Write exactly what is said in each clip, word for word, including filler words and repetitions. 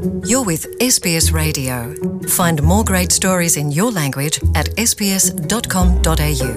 You're with ес бі ес Radio. Find more great stories in your language at ес бі ес дот ком дот ей ю.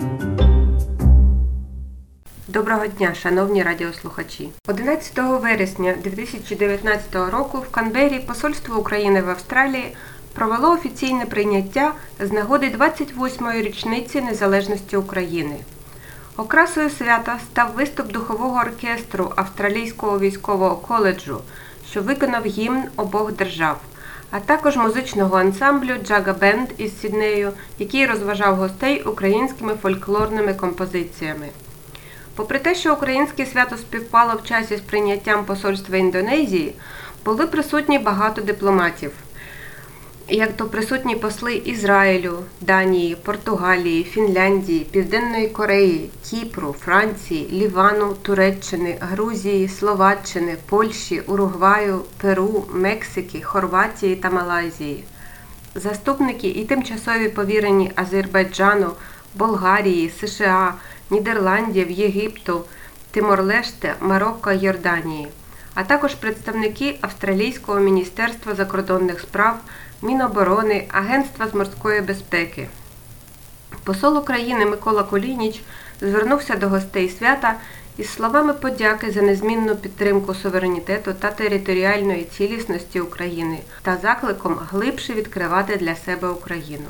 Доброго дня, шановні радіослухачі. одинадцятого вересня дві тисячі дев'ятнадцятого року в Канберрі посольство України в Австралії провело офіційне прийняття з нагоди двадцять восьмої річниці незалежності України. Окрасою свята став виступ духового оркестру Австралійського військового коледжу, що виконав гімн обох держав, а також музичного ансамблю Джага Бенд із Сіднею, який розважав гостей українськими фольклорними композиціями. Попри те, що українське свято співпало в часі з прийняттям посольства Індонезії, були присутні багато дипломатів, як то присутні посли Ізраїлю, Данії, Португалії, Фінляндії, Південної Кореї, Кіпру, Франції, Лівану, Туреччини, Грузії, Словаччини, Польщі, Уругваю, Перу, Мексики, Хорватії та Малайзії. Заступники і тимчасові повірені Азербайджану, Болгарії, США, Нідерландів, Єгипту, Тимор-Леште, Марокко, Йорданії, а також представники Австралійського міністерства закордонних справ, Міноборони, Агентства з морської безпеки. Посол України Микола Кулініч звернувся до гостей свята із словами подяки за незмінну підтримку суверенітету та територіальної цілісності України та закликом глибше відкривати для себе Україну.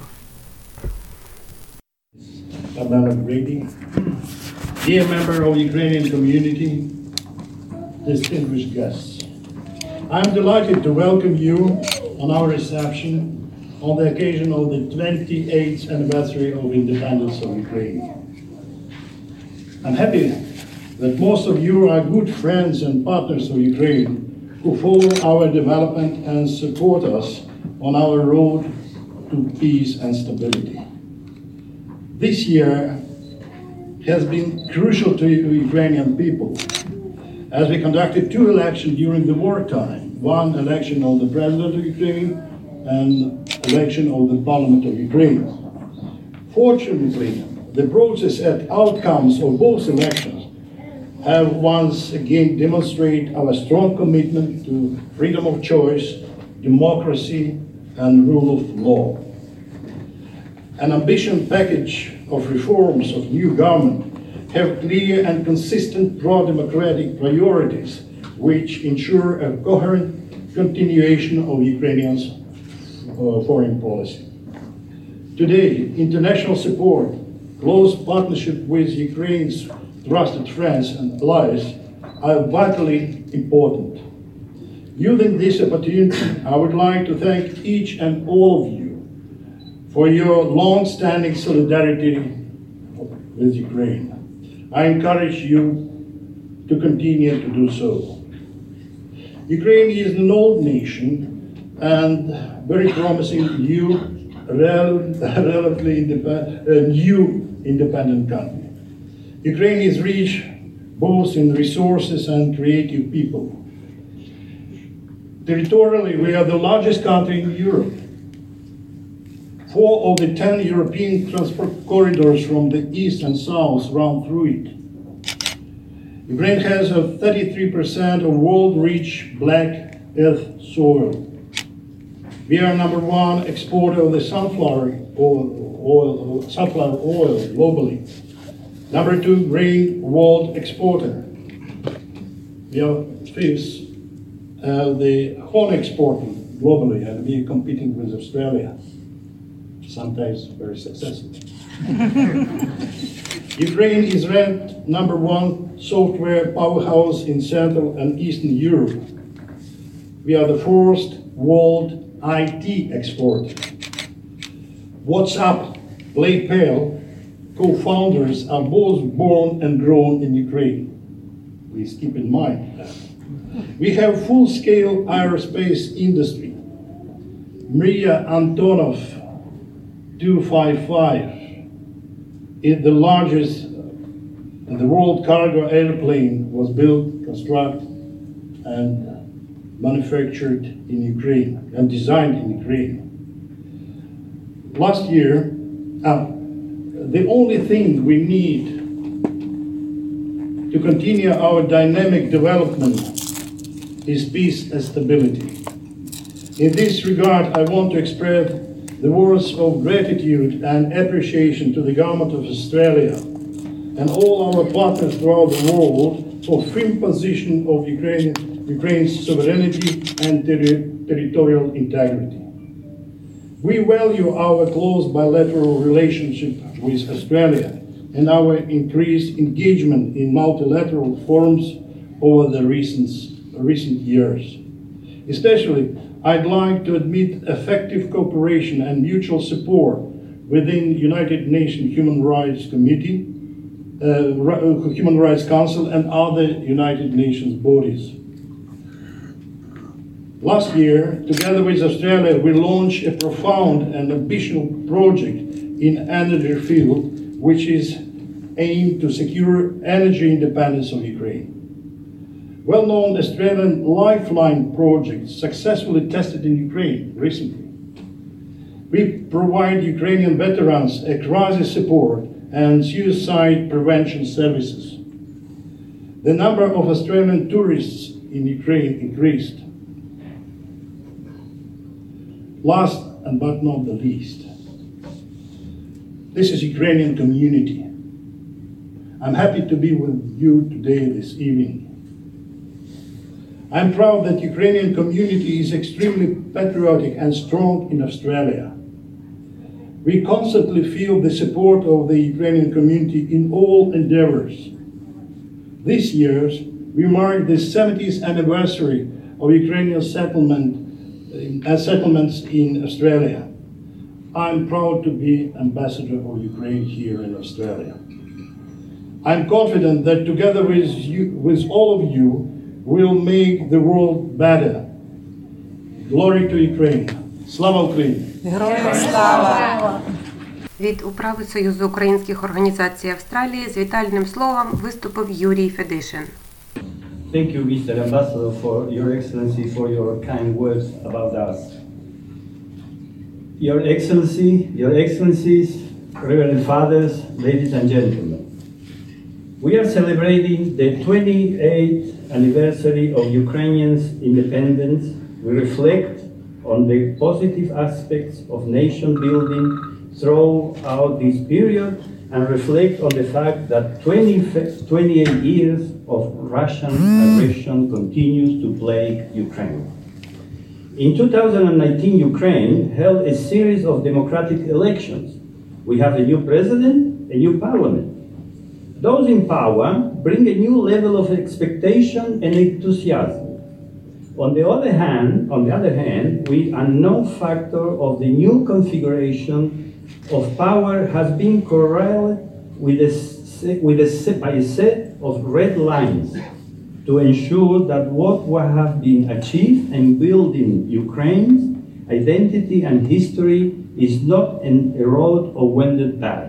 Dear member of the Ukrainian community, distinguished guests, I am delighted to welcome you on our reception on the occasion of the twenty-eighth anniversary of independence of Ukraine. I'm happy that most of you are good friends and partners of Ukraine who follow our development and support us on our road to peace and stability. This year has been crucial to Ukrainian people, as we conducted two elections during the wartime, one election of the President of Ukraine and election of the Parliament of Ukraine. Fortunately, the process and outcomes of both elections have once again demonstrated our strong commitment to freedom of choice, democracy, and rule of law. An ambitious package of reforms of new government have clear and consistent pro-democratic priorities which ensure a coherent continuation of Ukrainians' uh, foreign policy. Today, international support, close partnership with Ukraine's trusted friends and allies are vitally important. Using this opportunity, I would like to thank each and all of you for your long-standing solidarity with Ukraine. I encourage you to continue to do so. Ukraine is an old nation and very promising new, relatively independent, uh, new independent country. Ukraine is rich both in resources and creative people. Territorially, we are the largest country in Europe. Four of the ten European transport corridors from the east and south run through it. Ukraine has a thirty-three percent of world-rich black earth soil. We are number one exporter of the sunflower oil, oil, sunflower oil globally. Number two grain world exporter. We are fifth uh, the corn exporter globally, and we are competing with Australia. Sometimes very successful. Ukraine is ranked number one software powerhouse in Central and Eastern Europe. We are the first world I T exporter. WhatsApp, PayPal, co-founders are both born and grown in Ukraine. Please keep in mind that. We have full-scale aerospace industry. Maria Antonov two fifty-five is the largest in the world cargo airplane was built, constructed, and manufactured in Ukraine and designed in Ukraine. Last year, uh, the only thing we need to continue our dynamic development is peace and stability. In this regard, I want to express the words of gratitude and appreciation to the Government of Australia and all our partners throughout the world for firm position of Ukraine, Ukraine's sovereignty and terri territorial integrity. We value our close bilateral relationship with Australia and our increased engagement in multilateral forums over the recent, recent years. Especially, I'd like to admit effective cooperation and mutual support within the United Nations Human Rights Committee, uh, Human Rights Council and other United Nations bodies. Last year, together with Australia, we launched a profound and ambitious project in energy field, which is aimed to secure energy independence of Ukraine. Well-known Australian Lifeline project successfully tested in Ukraine recently. We provide Ukrainian veterans a crisis support and suicide prevention services. The number of Australian tourists in Ukraine increased. Last and but not the least, this is Ukrainian community. I'm happy to be with you today this evening. I'm proud that Ukrainian community is extremely patriotic and strong in Australia. We constantly feel the support of the Ukrainian community in all endeavors. This year, we mark the seventieth anniversary of Ukrainian settlement uh, settlements in Australia. I'm proud to be ambassador of Ukraine here in Australia. I'm confident that together with you, with all of you, we'll make the world better. Glory to Ukraine. Slava Ukraini! Героям слава! Від управи Союзу українських організацій Австралії з вітальним словом виступив Юрій Федишин. Thank you, Mister Ambassador, for Your Excellency, for your kind words about us. Your Excellency, Your Excellencies, Reverend Fathers, ladies and gentlemen, we are celebrating the twenty-eighth anniversary of Ukrainians' independence. We reflect on the positive aspects of nation building throughout this period and reflect on the fact that twenty-eight years of Russian aggression continues to plague Ukraine. In two thousand nineteen, Ukraine held a series of democratic elections. We have a new president, a new parliament. Those in power bring a new level of expectation and enthusiasm. On the other hand, on the other hand, we unknown factor of the new configuration of power has been correlated with a, with a set, by a set of red lines to ensure that what have been achieved in building Ukraine's identity and history is not eroded or wended back.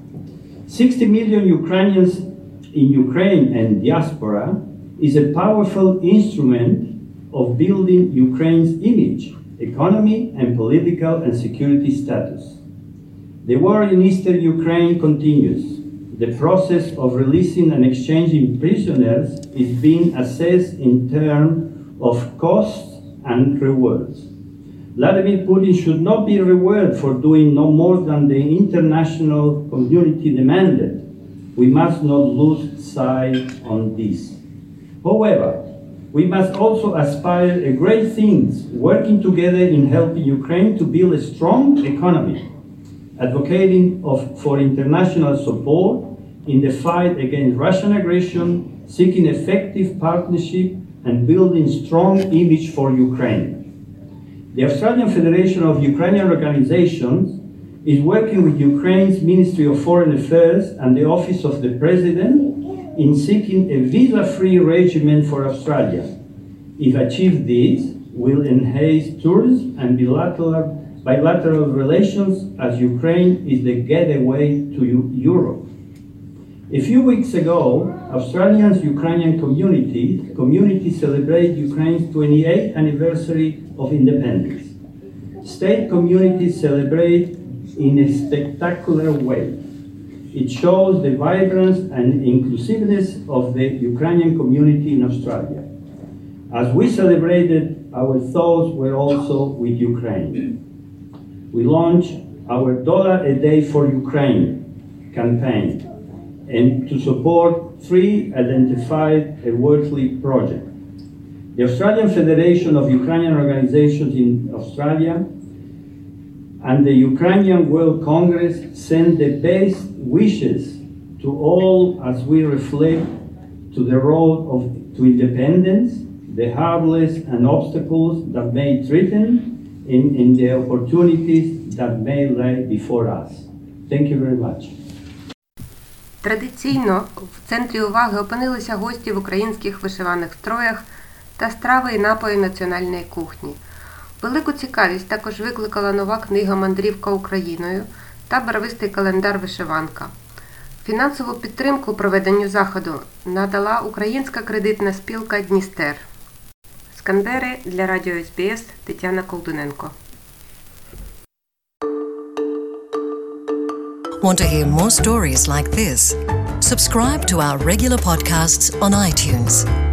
sixty million Ukrainians in Ukraine and diaspora is a powerful instrument of building Ukraine's image, economy, and political and security status. The war in eastern Ukraine continues. The process of releasing and exchanging prisoners is being assessed in terms of costs and rewards. Vladimir Putin should not be rewarded for doing no more than the international community demanded. We must not lose sight on this. However, we must also aspire to great things, working together in helping Ukraine to build a strong economy, advocating of, for international support in the fight against Russian aggression, seeking effective partnership, and building strong image for Ukraine. The Australian Federation of Ukrainian Organizations is working with Ukraine's Ministry of Foreign Affairs and the Office of the President in seeking a visa-free regimen for Australia. If achieved, this will enhance tourism and bilateral, bilateral relations as Ukraine is the gateway to Europe. A few weeks ago, Australia's Ukrainian community, community celebrated Ukraine's twenty-eighth anniversary of independence. State communities celebrate in a spectacular way. It shows the vibrance and inclusiveness of the Ukrainian community in Australia. As we celebrated our thoughts were also with Ukraine. We launched our Dollar a Day for Ukraine campaign and to support three identified and worthy projects. The Australian Federation of Ukrainian Organizations in Australia and the Ukrainian World Congress send the best wishes to all as we reflect to the road of, to independence, the hurdles and obstacles that may threaten in, in the opportunities that may lie before us. Thank you very much. Традиційно в центрі уваги опинилися гості в українських вишиваних строях та страви і напої національної кухні. Велику цікавість також викликала нова книга «Мандрівка Україною» та барвистий календар «Вишиванка». Фінансову підтримку проведенню заходу надала українська кредитна спілка «Дністер». З Канберри для Радіо ес бі ес Тетяна Колдуненко. Want to hear more stories like this? Subscribe to our regular podcasts on iTunes.